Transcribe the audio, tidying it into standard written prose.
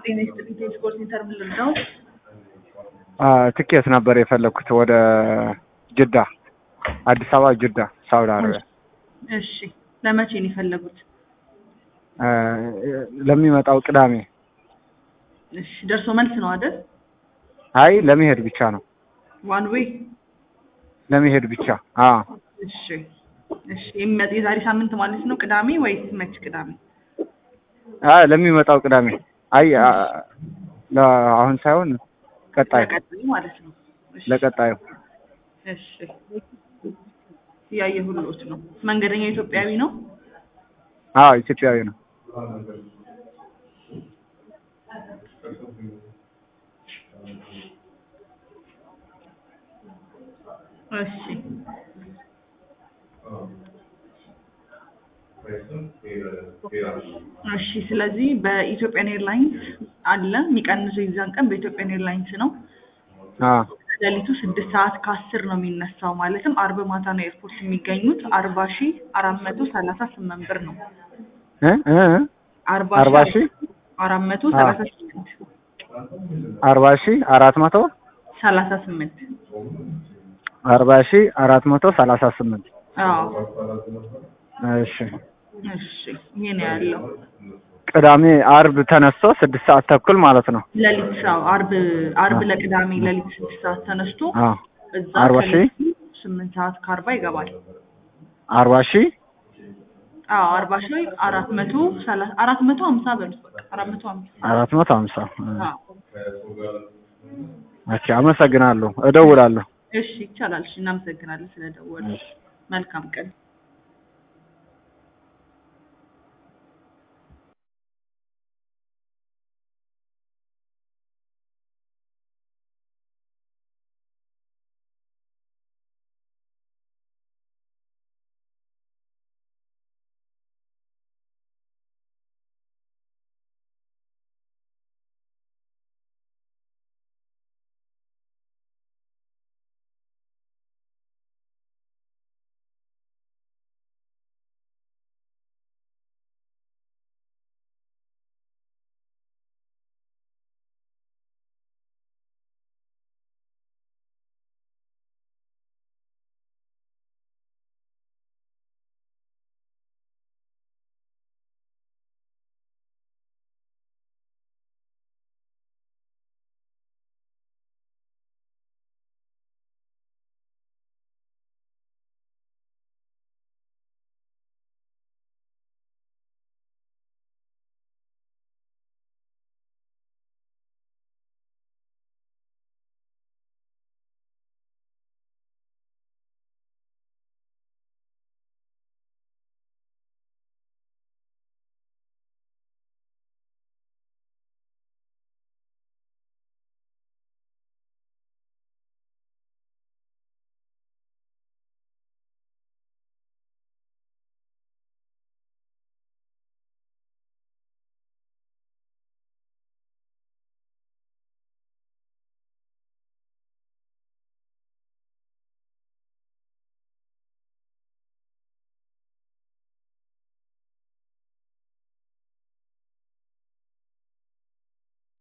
ጤና ይስጥልኝ ስፖርት ሴንተር ምን ልርዳው? ትኬት ነበር የፈለኩት ወደ ጅዳ አዲስ አበባ ጅዳ ሳውዲ አረቢያ። እሺ ለመቼ ነው የፈለጉት? ለሚመጣው ቅዳሜ። እሺ ደርሶ መልስ ነው አይደል? አይ ለመሄድ ብቻ ነው። ዋን ዌይ ለመሄድ ብቻ። እሺ እሺ የዛሬ ሳምንት ማለት ነው ቅዳሜ ወይስ መች ቅዳሜ? ለሚመጣው ቅዳሜ። አይ አሁን ሳይሆን ቀጣይ ማለት ነው። ለቀጣዩ። እሺ ያየሁልዎት ነው። መንገደኛ ኢትዮጵያዊ ነው? ኢትዮጵያዊ ነው። እሺ ስለዚህ በኢትዮጵያን ኤርላይንስ አለ የሚቀንሰው የዛን ቀን በኢትዮጵያን ኤርላይንስ ነው። ሌሊቱ 6:10 ነው የሚነሳው ማለትም አርብ ማታ ነው ኤርፖርት የሚገኙት 40,438 ብር ነው። 40,438 40,438 እሺ ይሄ ነው ያለው። ቅዳሜ አርብ ተነስቶ 6:30 ማለት ነው። ሌሊት አርብ ለቅዳሜ ሌሊት 6 ተነስቶ እዛ 8:40 ይገባል። 40,000 450 ብር 450 እሺ አመሰግናለሁ። እደውላለሁ። እሺ ይቻላል። እሺ እናመሰግናለን ስለደወሉ። መልካም ቀን።